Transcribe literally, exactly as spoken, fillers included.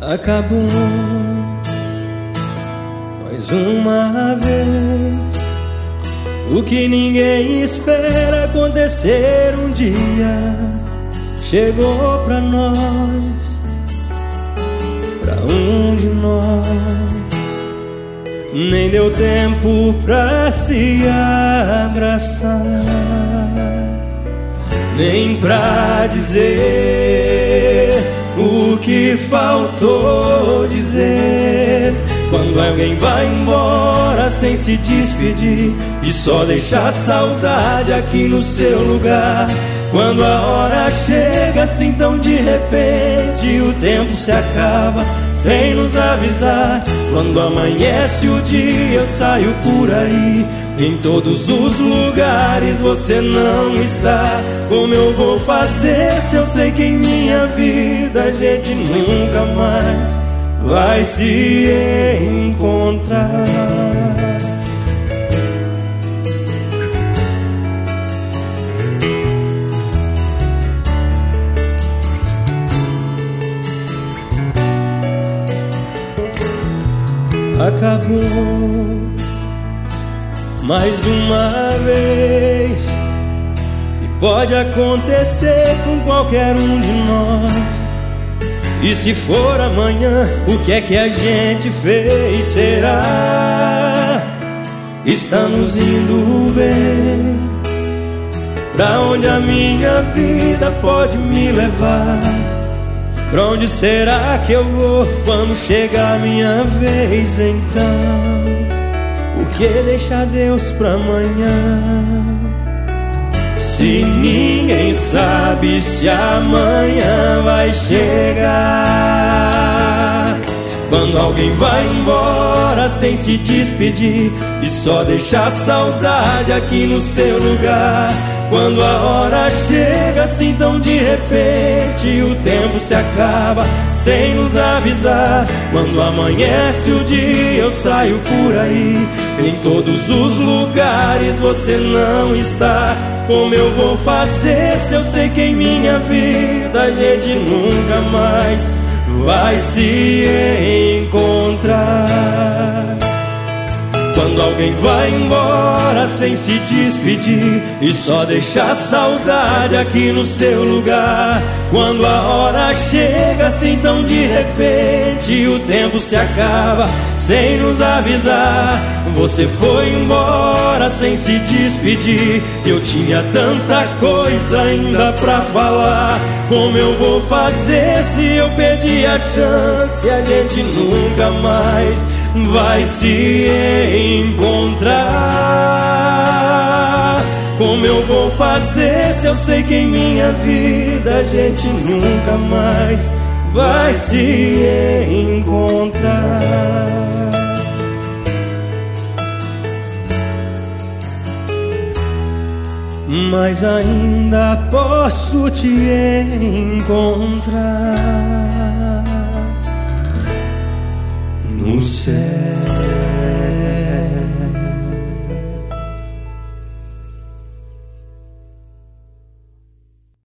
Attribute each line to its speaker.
Speaker 1: Acabou mais uma vez o que ninguém espera acontecer um dia. Chegou pra nós, pra um de nós. Nem deu tempo pra se abraçar, nem pra dizer o que faltou dizer. Quando alguém vai embora sem se despedir e só deixar saudade aqui no seu lugar. Quando a hora chega assim tão de repente, o tempo se acaba sem nos avisar. Quando amanhece o dia eu saio por aí, em todos os lugares você não está. Como eu vou fazer se eu sei que em minha vida a gente nunca mais vai se encontrar? Acabou mais uma vez, e pode acontecer com qualquer um de nós. E se for amanhã, o que é que a gente fez? Será? Estamos indo bem? Pra onde a minha vida pode me levar? Pra onde será que eu vou quando chegar a minha vez então? Por que deixar Deus pra amanhã? Se ninguém sabe se amanhã vai chegar. Quando alguém vai embora sem se despedir e só deixar saudade aqui no seu lugar. Quando a hora chega assim tão de repente, o tempo se acaba sem nos avisar. Quando amanhece o dia eu saio por aí, em todos os lugares você não está. Como eu vou fazer se eu sei que em minha vida a gente nunca mais vai se encontrar? Quando alguém vai embora sem se despedir e só deixar saudade aqui no seu lugar. Quando a hora chega assim tão de repente, o tempo se acaba sem nos avisar. Você foi embora sem se despedir, eu tinha tanta coisa ainda pra falar. Como eu vou fazer se eu perdi a chance? A gente nunca mais vai se encontrar. Como eu vou fazer se eu sei que em minha vida a gente nunca mais vai se encontrar? Mas ainda posso te encontrar.